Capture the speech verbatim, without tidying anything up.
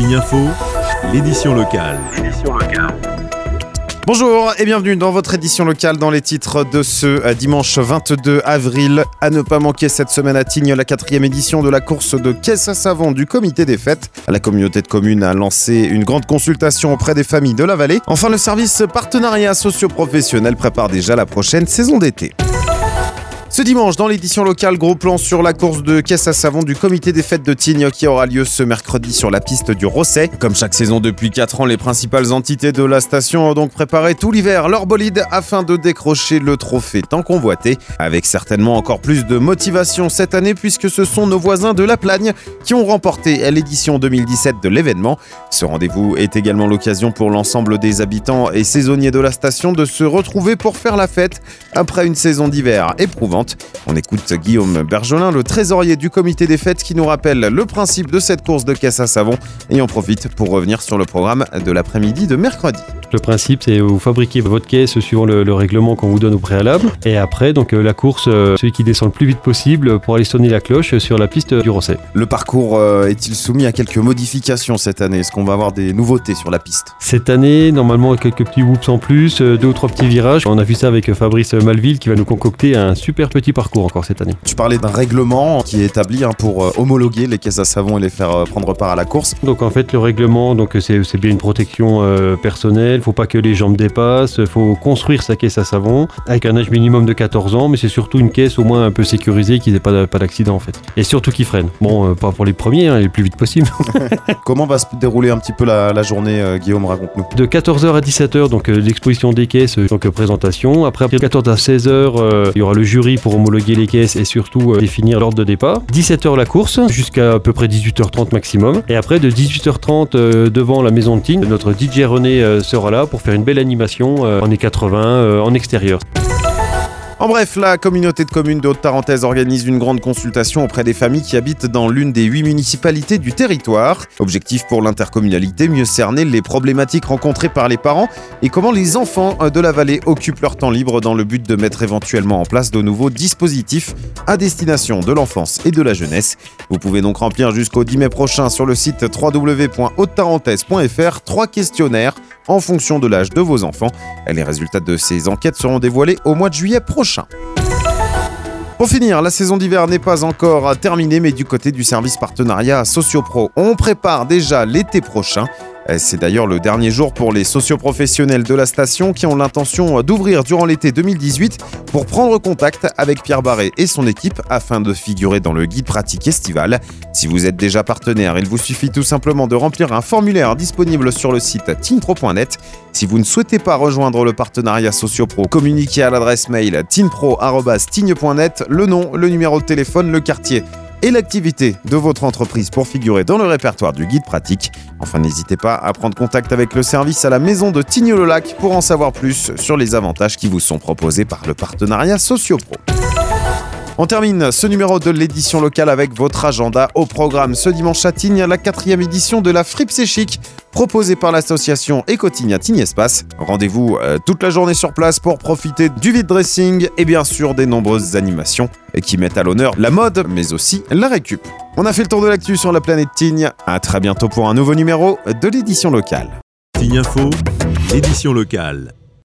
Tignes Info, l'édition locale. Bonjour et bienvenue dans votre édition locale dans les titres de ce dimanche vingt-deux avril. À ne pas manquer cette semaine à Tignes, la quatrième édition de la course de caisse à savon du comité des fêtes. La communauté de communes a lancé une grande consultation auprès des familles de la vallée. Enfin, le service partenariat socio-professionnel prépare déjà la prochaine saison d'été. Ce dimanche, dans l'édition locale, gros plan sur la course de caisse à savon du comité des fêtes de Tignes qui aura lieu ce mercredi sur la piste du Rosset. Comme chaque saison depuis quatre ans, les principales entités de la station ont donc préparé tout l'hiver leur bolide afin de décrocher le trophée tant convoité, avec certainement encore plus de motivation cette année puisque ce sont nos voisins de La Plagne qui ont remporté l'édition deux mille dix-sept de l'événement. Ce rendez-vous est également l'occasion pour l'ensemble des habitants et saisonniers de la station de se retrouver pour faire la fête après une saison d'hiver éprouvante. On écoute Guillaume Bergelin, le trésorier du comité des fêtes, qui nous rappelle le principe de cette course de caisse à savon et en profite pour revenir sur le programme de l'après-midi de mercredi. Le principe, c'est vous fabriquez votre caisse suivant le, le règlement qu'on vous donne au préalable. Et après, donc la course, euh, celui qui descend le plus vite possible pour aller sonner la cloche sur la piste du Rosset. Le parcours euh, est-il soumis à quelques modifications cette année ? Est-ce qu'on va avoir des nouveautés sur la piste ? Cette année, normalement, quelques petits whoops en plus, deux ou trois petits virages. On a vu ça avec Fabrice Malville qui va nous concocter un super petit parcours encore cette année. Tu parlais d'un règlement qui est établi hein, pour euh, homologuer les caisses à savon et les faire euh, prendre part à la course. Donc en fait, le règlement, donc c'est, c'est bien une protection euh, personnelle. Faut pas que les jambes dépassent, il faut construire sa caisse à savon avec un âge minimum de quatorze ans, mais c'est surtout une caisse au moins un peu sécurisée, qui n'ait pas, pas d'accident en fait. Et surtout qui freine. Bon, euh, pas pour les premiers, hein, le plus vite possible. Comment va se dérouler un petit peu la, la journée, euh, Guillaume, raconte-nous. De quatorze heures à dix-sept heures, donc euh, l'exposition des caisses, euh, donc euh, présentation. Après, de quatorze à seize heures, euh, il y aura le jury pour homologuer les caisses et surtout euh, définir l'ordre de départ. dix-sept heures la course, jusqu'à à peu près dix-huit heures trente maximum. Et après, de dix-huit heures trente euh, devant la maison de Tignes, notre D J René euh, sera là pour faire une belle animation euh, années quatre-vingts euh, en extérieur. En bref, la communauté de communes de Haute-Tarentaise organise une grande consultation auprès des familles qui habitent dans l'une des huit municipalités du territoire. Objectif pour l'intercommunalité, mieux cerner les problématiques rencontrées par les parents et comment les enfants de la vallée occupent leur temps libre dans le but de mettre éventuellement en place de nouveaux dispositifs à destination de l'enfance et de la jeunesse. Vous pouvez donc remplir jusqu'au dix mai prochain sur le site w w w point haute tarentaise point f r trois questionnaires en fonction de l'âge de vos enfants. Les résultats de ces enquêtes seront dévoilés au mois de juillet prochain. Pour finir, la saison d'hiver n'est pas encore terminée, mais du côté du service partenariat Sociopro, on prépare déjà l'été prochain. C'est d'ailleurs le dernier jour pour les socioprofessionnels de la station qui ont l'intention d'ouvrir durant l'été deux mille dix-huit pour prendre contact avec Pierre Barré et son équipe afin de figurer dans le guide pratique estival. Si vous êtes déjà partenaire, il vous suffit tout simplement de remplir un formulaire disponible sur le site tignes-pro point net. Si vous ne souhaitez pas rejoindre le partenariat Sociopro, communiquez à l'adresse mail tignes-pro arobase tignes point net le nom, le numéro de téléphone, le quartier et l'activité de votre entreprise pour figurer dans le répertoire du guide pratique. Enfin, n'hésitez pas à prendre contact avec le service à la maison de Tignes-le-Lac pour en savoir plus sur les avantages qui vous sont proposés par le partenariat Sociopro. On termine ce numéro de l'édition locale avec votre agenda au programme. Ce dimanche à Tignes, la quatrième édition de la Fripe C'est Chic, proposée par l'association Éco-Tignes à Tignes Espace. Rendez-vous euh, toute la journée sur place pour profiter du vide dressing et bien sûr des nombreuses animations qui mettent à l'honneur la mode, mais aussi la récup. On a fait le tour de l'actu sur la planète Tignes. À très bientôt pour un nouveau numéro de l'édition locale. Tignes Info, édition locale.